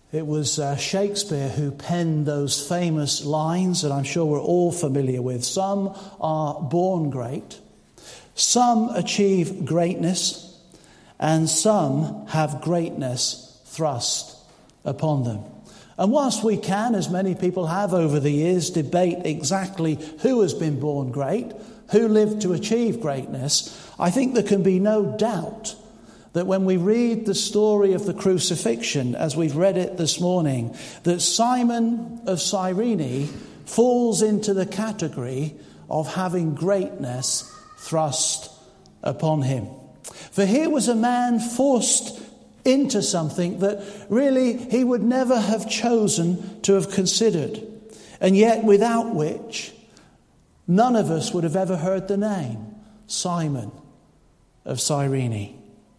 It was Shakespeare who penned those famous lines that I'm sure we're all familiar with. Some are born great, some achieve greatness, and some have greatness thrust upon them. And whilst we can, as many people have over the years, debate exactly who has been born great, who lived to achieve greatness, I think there can be no doubt that when we read the story of the crucifixion, as we've read it this morning, that Simon of Cyrene falls into the category of having greatness thrust upon him. For here was a man forced into something that really he would never have chosen to have considered, and yet without which none of us would have ever heard the name Simon of Cyrene.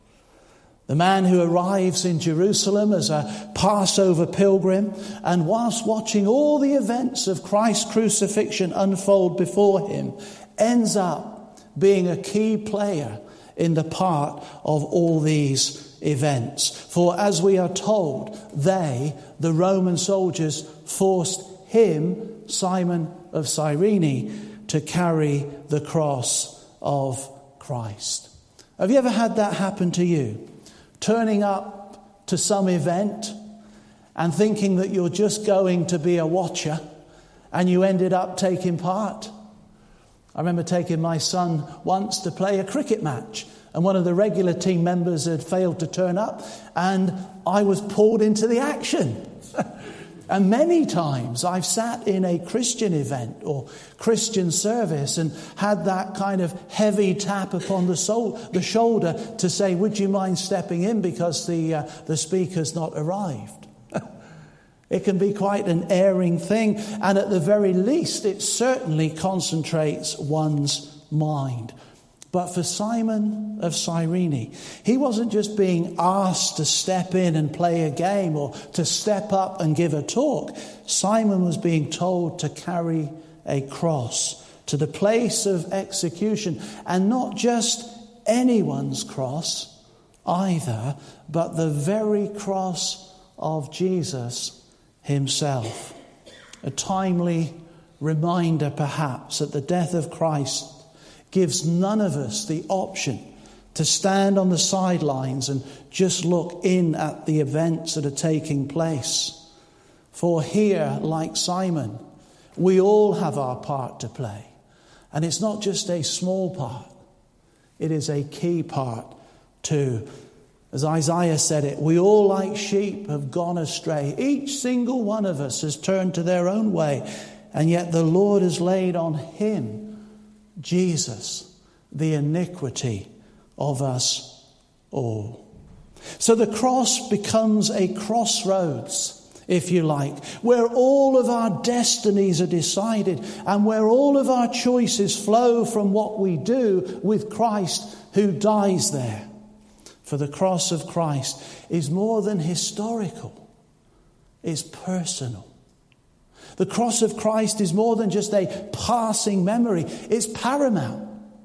The man who arrives in Jerusalem as a Passover pilgrim, and whilst watching all the events of Christ's crucifixion unfold before him, ends up being a key player in the part of all these events. For as we are told, they, the Roman soldiers, forced him, Simon of Cyrene, to carry the cross of Christ. Have you ever had that happen to you? Turning up to some event and thinking that you're just going to be a watcher, and you ended up taking part. I remember taking my son once to play a cricket match, and one of the regular team members had failed to turn up, and I was pulled into the action. And many times I've sat in a Christian event or Christian service and had that kind of heavy tap upon the shoulder to say, would you mind stepping in because the speaker's not arrived? It can be quite an erring thing, and at the very least it certainly concentrates one's mind. But for Simon of Cyrene, he wasn't just being asked to step in and play a game or to step up and give a talk. Simon was being told to carry a cross to the place of execution, and not just anyone's cross either, but the very cross of Jesus himself. A timely reminder, perhaps, that the death of Christ gives none of us the option to stand on the sidelines and just look in at the events that are taking place. For here, like Simon, we all have our part to play. And it's not just a small part, it is a key part too. As Isaiah said it, we all like sheep have gone astray. Each single one of us has turned to their own way, and yet the Lord has laid on him, Jesus, the iniquity of us all. So the cross becomes a crossroads, if you like, where all of our destinies are decided and where all of our choices flow from what we do with Christ who dies there. For the cross of Christ is more than historical, it's personal. The cross of Christ is more than just a passing memory. It's paramount.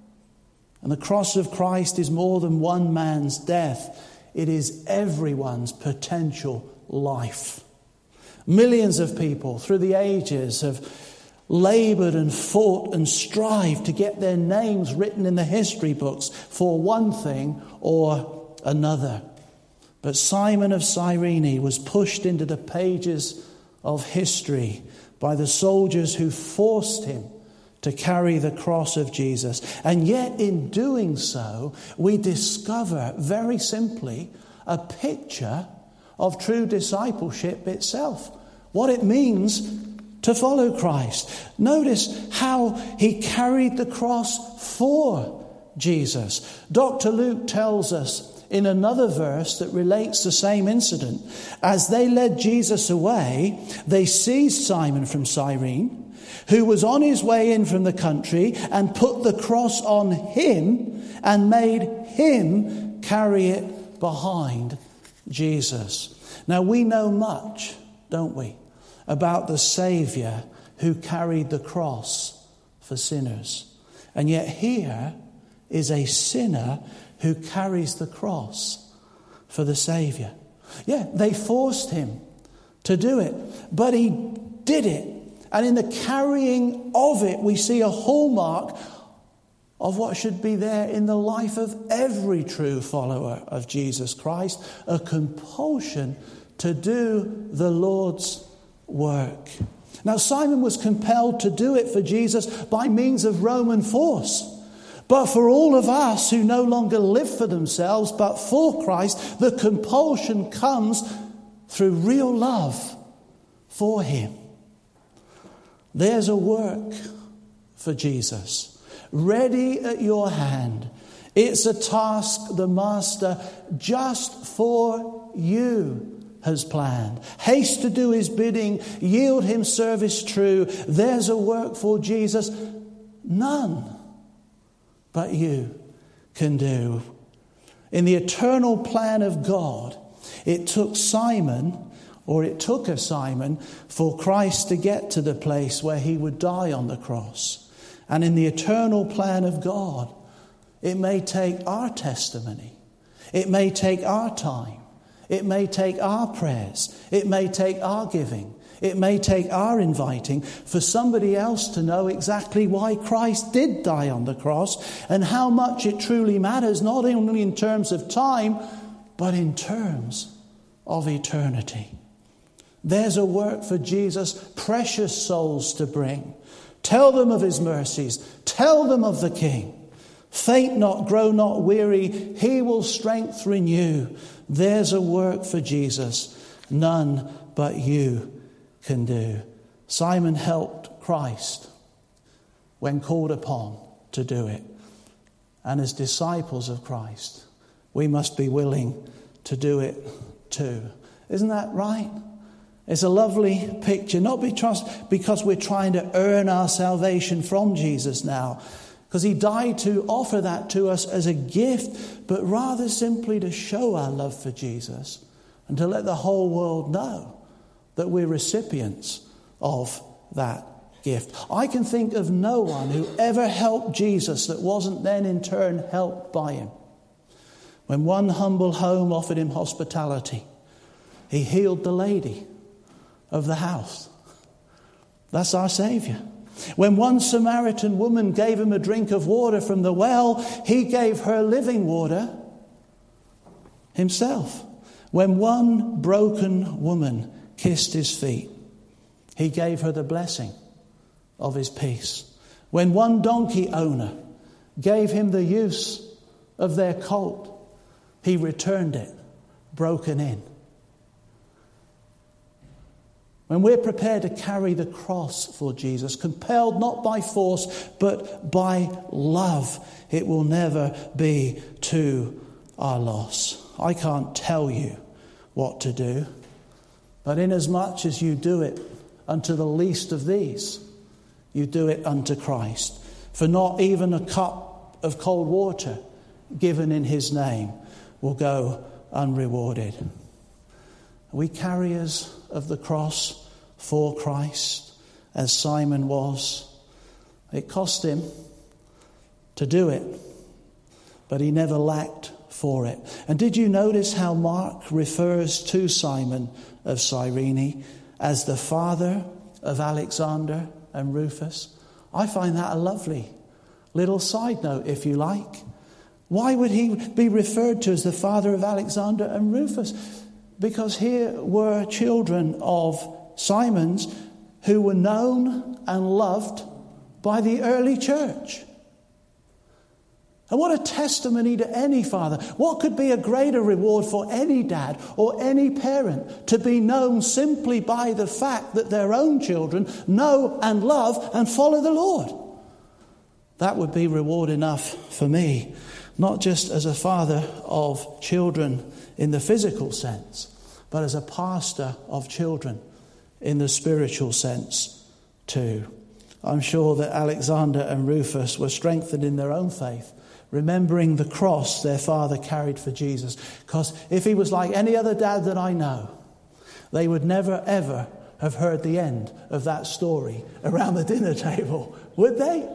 And the cross of Christ is more than one man's death. It is everyone's potential life. Millions of people through the ages have labored and fought and strived to get their names written in the history books for one thing or another. But Simon of Cyrene was pushed into the pages of history by the soldiers who forced him to carry the cross of Jesus. And yet in doing so, we discover very simply a picture of true discipleship itself. What it means to follow Christ. Notice how he carried the cross for Jesus. Dr. Luke tells us in another verse that relates the same incident. As they led Jesus away, they seized Simon from Cyrene, who was on his way in from the country, and put the cross on him and made him carry it behind Jesus. Now we know much, don't we, about the Saviour who carried the cross for sinners. And yet here is a sinner who carries the cross for the Saviour. Yeah, they forced him to do it. But he did it. And in the carrying of it, we see a hallmark of what should be there in the life of every true follower of Jesus Christ, a compulsion to do the Lord's work. Now, Simon was compelled to do it for Jesus by means of Roman force. But for all of us who no longer live for themselves, but for Christ, the compulsion comes through real love for him. There's a work for Jesus, ready at your hand. It's a task the Master just for you has planned. Haste to do his bidding, yield him service true. There's a work for Jesus none but you can do. In the eternal plan of God, it took a Simon for Christ to get to the place where he would die on the cross. And in the eternal plan of God, it may take our testimony. It may take our time. It may take our prayers. It may take our giving. It may take our inviting for somebody else to know exactly why Christ did die on the cross and how much it truly matters, not only in terms of time, but in terms of eternity. There's a work for Jesus, precious souls to bring. Tell them of his mercies. Tell them of the King. Faint not, grow not weary. He will strength renew. There's a work for Jesus, none but you can do. Simon helped Christ when called upon to do it. And as disciples of Christ, we must be willing to do it too. Isn't that right? It's a lovely picture, not because we're trying to earn our salvation from Jesus now, because he died to offer that to us as a gift, but rather simply to show our love for Jesus and to let the whole world know that we're recipients of that gift. I can think of no one who ever helped Jesus that wasn't then in turn helped by him. When one humble home offered him hospitality, he healed the lady of the house. That's our Saviour. When one Samaritan woman gave him a drink of water from the well, he gave her living water himself. When one broken woman kissed his feet, he gave her the blessing of his peace. When one donkey owner gave him the use of their colt, he returned it broken in. When we're prepared to carry the cross for Jesus, compelled not by force, but by love, it will never be to our loss. I can't tell you what to do, but inasmuch as you do it unto the least of these, you do it unto Christ. For not even a cup of cold water given in his name will go unrewarded. Are we carriers of the cross for Christ, as Simon was? It cost him to do it, but he never lacked for it. And did you notice how Mark refers to Simon of Cyrene as the father of Alexander and Rufus? I find that a lovely little side note, if you like. Why would he be referred to as the father of Alexander and Rufus? Because here were children of Simon's who were known and loved by the early church. And what a testimony to any father. What could be a greater reward for any dad or any parent to be known simply by the fact that their own children know and love and follow the Lord? That would be reward enough for me, not just as a father of children in the physical sense, but as a pastor of children in the spiritual sense too. I'm sure that Alexander and Rufus were strengthened in their own faith, remembering the cross their father carried for Jesus. Because if he was like any other dad that I know, they would never ever have heard the end of that story around the dinner table, would they?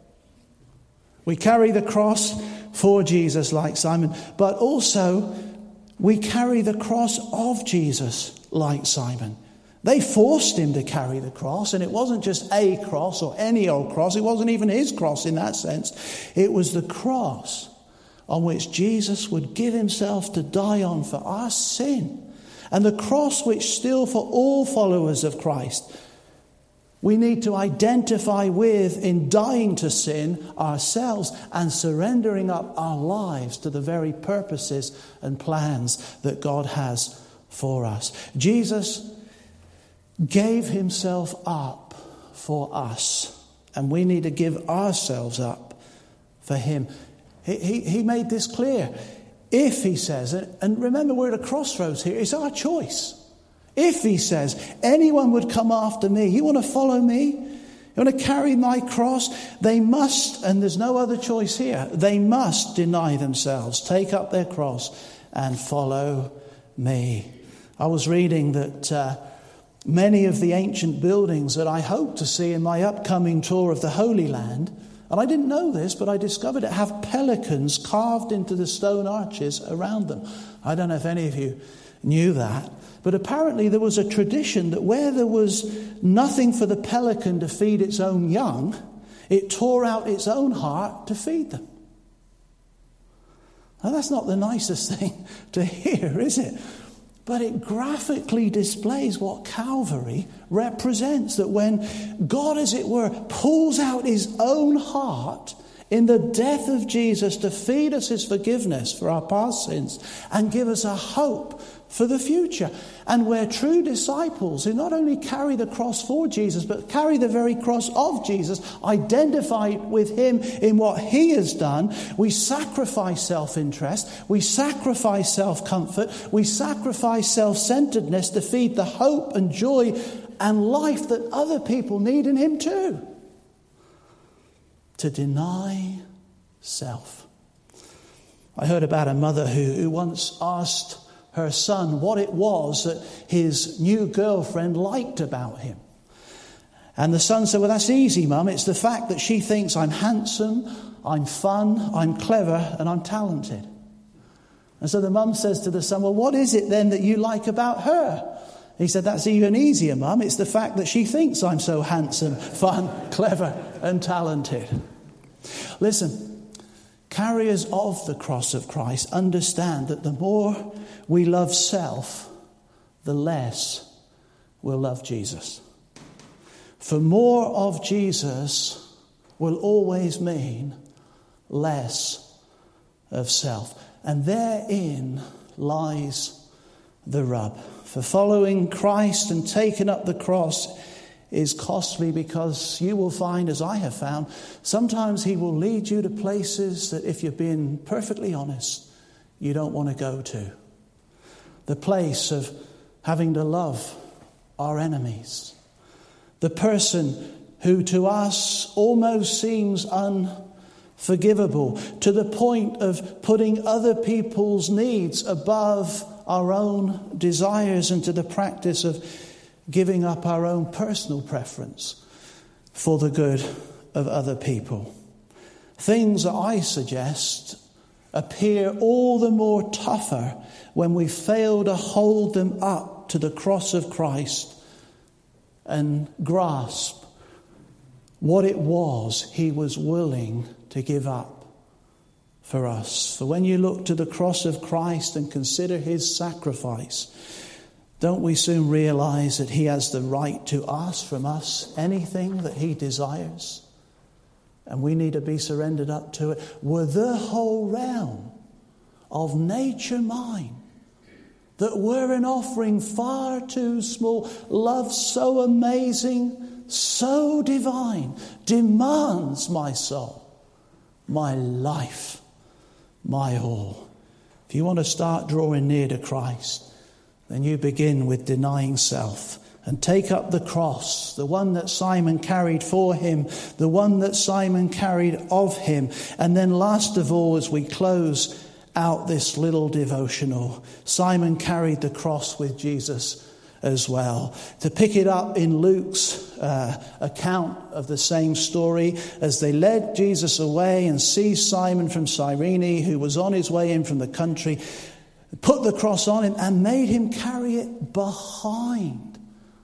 We carry the cross for Jesus like Simon, but also we carry the cross of Jesus like Simon. They forced him to carry the cross, and it wasn't just a cross or any old cross. It wasn't even his cross in that sense. It was the cross on which Jesus would give himself to die on for our sin. And the cross which still for all followers of Christ we need to identify with in dying to sin ourselves and surrendering up our lives to the very purposes and plans that God has for us. Jesus gave himself up for us, and we need to give ourselves up for him. He made this clear. If, he says, and remember we're at a crossroads here, it's our choice. If, he says, anyone would come after me, you want to follow me? You want to carry my cross? They must, and there's no other choice here, they must deny themselves, take up their cross and follow me. I was reading that many of the ancient buildings that I hope to see in my upcoming tour of the Holy Land, and I didn't know this, but I discovered it, have pelicans carved into the stone arches around them. I don't know if any of you knew that. But apparently there was a tradition that where there was nothing for the pelican to feed its own young, it tore out its own heart to feed them. Now that's not the nicest thing to hear, is it? But it graphically displays what Calvary represents. That when God, as it were, pulls out his own heart in the death of Jesus to feed us his forgiveness for our past sins and give us a hope for the future. And where true disciples who not only carry the cross for Jesus, but carry the very cross of Jesus, identify with him in what he has done, we sacrifice self-interest, we sacrifice self-comfort, we sacrifice self-centeredness to feed the hope and joy and life that other people need in him too. To deny self. I heard about a mother who once asked her son what it was that his new girlfriend liked about him. And the son said, well, that's easy, Mum. It's the fact that she thinks I'm handsome, I'm fun, I'm clever, and I'm talented. And so the mum says to the son, well, what is it then that you like about her? He said, that's even easier, Mum. It's the fact that she thinks I'm so handsome, fun, clever, and talented. Listen, carriers of the cross of Christ understand that the more we love self, the less we'll love Jesus. For more of Jesus will always mean less of self. And therein lies the rub. For following Christ and taking up the cross is costly, because you will find, as I have found, sometimes he will lead you to places that, if you're being perfectly honest, you don't want to go to. The place of having to love our enemies. The person who to us almost seems unforgivable, to the point of putting other people's needs above our own desires, and to the practice of giving up our own personal preference for the good of other people. Things that I suggest appear all the more tougher when we fail to hold them up to the cross of Christ and grasp what it was he was willing to give up for us. For when you look to the cross of Christ and consider his sacrifice, don't we soon realize that he has the right to ask from us anything that he desires? And we need to be surrendered up to it. Were the whole realm of nature mine, that were an offering far too small, love so amazing, so divine, demands my soul, my life, my all. If you want to start drawing near to Christ, then you begin with denying self and take up the cross, the one that Simon carried for him, the one that Simon carried of him. And then last of all, as we close out this little devotional, Simon carried the cross with Jesus as well. To pick it up in Luke's account of the same story, as they led Jesus away and seized Simon from Cyrene, who was on his way in from the country, put the cross on him and made him carry it behind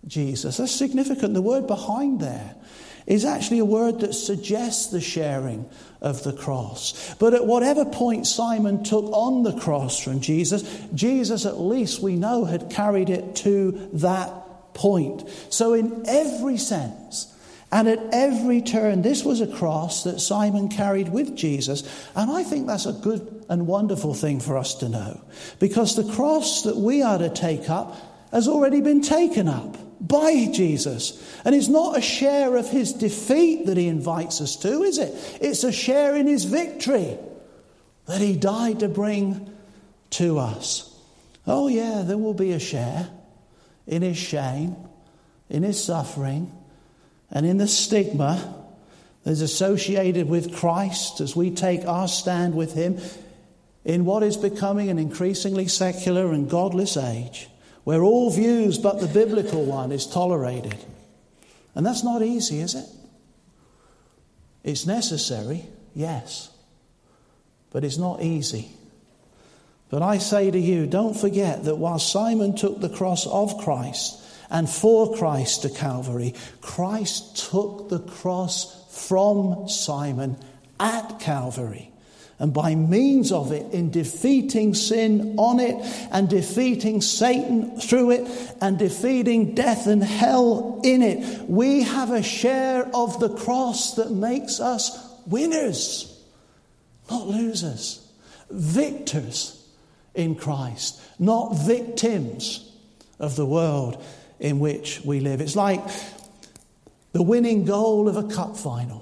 Jesus. That's significant. The word behind there is actually a word that suggests the sharing of the cross. But at whatever point Simon took on the cross from Jesus, Jesus, at least we know, had carried it to that point. So in every sense and at every turn, this was a cross that Simon carried with Jesus. And I think that's a good and wonderful thing for us to know, because the cross that we are to take up has already been taken up by Jesus. And it's not a share of his defeat that he invites us to, is it? It's a share in his victory that he died to bring to us. Oh yeah, there will be a share in his shame, in his suffering, and in the stigma that is associated with Christ as we take our stand with him in what is becoming an increasingly secular and godless age, where all views but the biblical one is tolerated. And that's not easy, is it? It's necessary, yes, but it's not easy. But I say to you, don't forget that while Simon took the cross of Christ and for Christ to Calvary, Christ took the cross from Simon at Calvary. And by means of it, in defeating sin on it, and defeating Satan through it, and defeating death and hell in it, we have a share of the cross that makes us winners, not losers, victors in Christ, not victims of the world in which we live. It's like the winning goal of a cup final.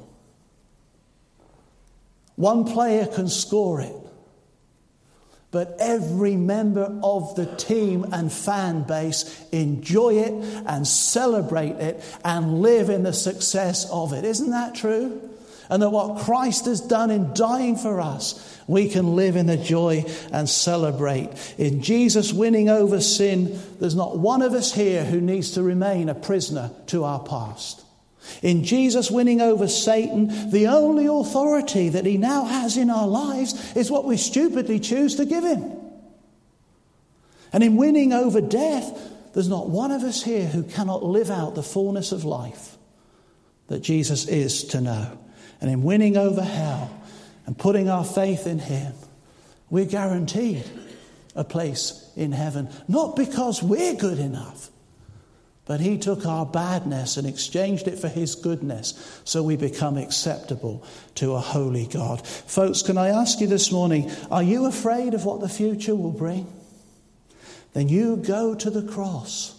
One player can score it, but every member of the team and fan base enjoy it and celebrate it and live in the success of it. Isn't that true? And that what Christ has done in dying for us, we can live in the joy and celebrate. In Jesus winning over sin, there's not one of us here who needs to remain a prisoner to our past. In Jesus winning over Satan, the only authority that he now has in our lives is what we stupidly choose to give him. And in winning over death, there's not one of us here who cannot live out the fullness of life that Jesus is to know. And in winning over hell and putting our faith in him, we're guaranteed a place in heaven. Not because we're good enough, but he took our badness and exchanged it for his goodness, so we become acceptable to a holy God. Folks, can I ask you this morning, are you afraid of what the future will bring? Then you go to the cross.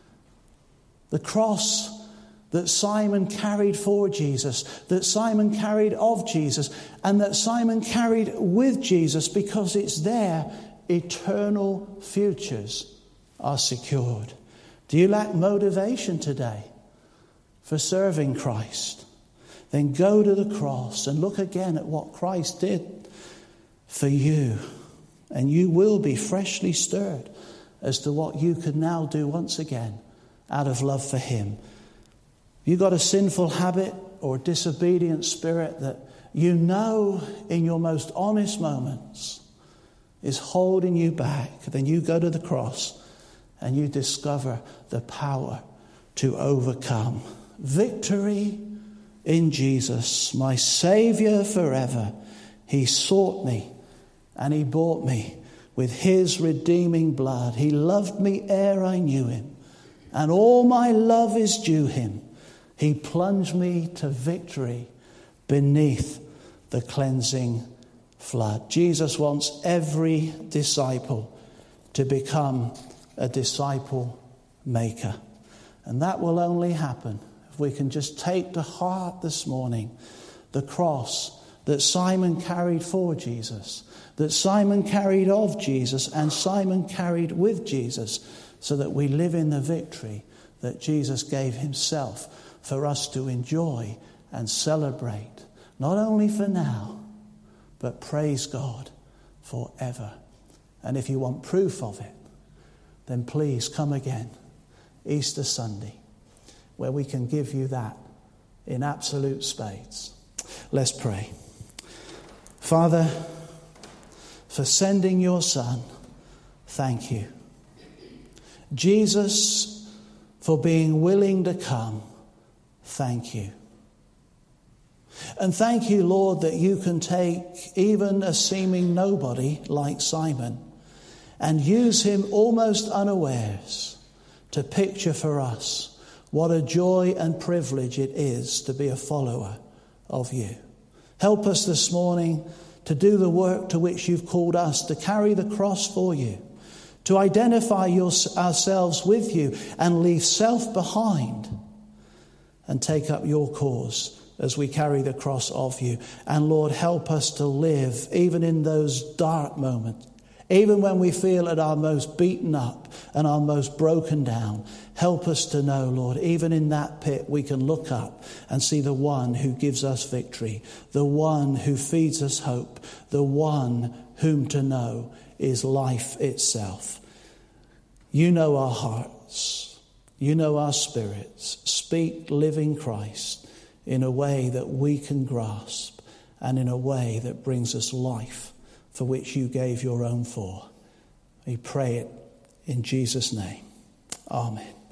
The cross that Simon carried for Jesus, that Simon carried of Jesus, and that Simon carried with Jesus, because it's there eternal futures are secured. Do you lack motivation today for serving Christ? Then go to the cross and look again at what Christ did for you. And you will be freshly stirred as to what you could now do once again out of love for him. You've got a sinful habit or disobedient spirit that you know in your most honest moments is holding you back. Then you go to the cross and you discover the power to overcome. Victory in Jesus, my Saviour forever. He sought me and he bought me with his redeeming blood. He loved me ere I knew him, and all my love is due him. He plunged me to victory beneath the cleansing flood. Jesus wants every disciple to become a disciple maker. And that will only happen if we can just take to heart this morning the cross that Simon carried for Jesus, that Simon carried of Jesus, and Simon carried with Jesus, so that we live in the victory that Jesus gave himself for us to enjoy and celebrate, not only for now, but praise God forever. And if you want proof of it, then please come again Easter Sunday, where we can give you that in absolute spades. Let's pray. Father, for sending your Son, thank you. Jesus, for being willing to come. Thank you. And thank you, Lord, that you can take even a seeming nobody like Simon and use him almost unawares to picture for us what a joy and privilege it is to be a follower of you. Help us this morning to do the work to which you've called us, to carry the cross for you, to identify ourselves with you and leave self behind and take up your cause as we carry the cross of you. And Lord, help us to live even in those dark moments, even when we feel at our most beaten up and our most broken down. Help us to know, Lord, even in that pit we can look up and see the one who gives us victory, the one who feeds us hope, the one whom to know is life itself. You know our hearts. You know our spirits. Speak, living Christ, in a way that we can grasp and in a way that brings us life for which you gave your own for. We pray it in Jesus' name. Amen.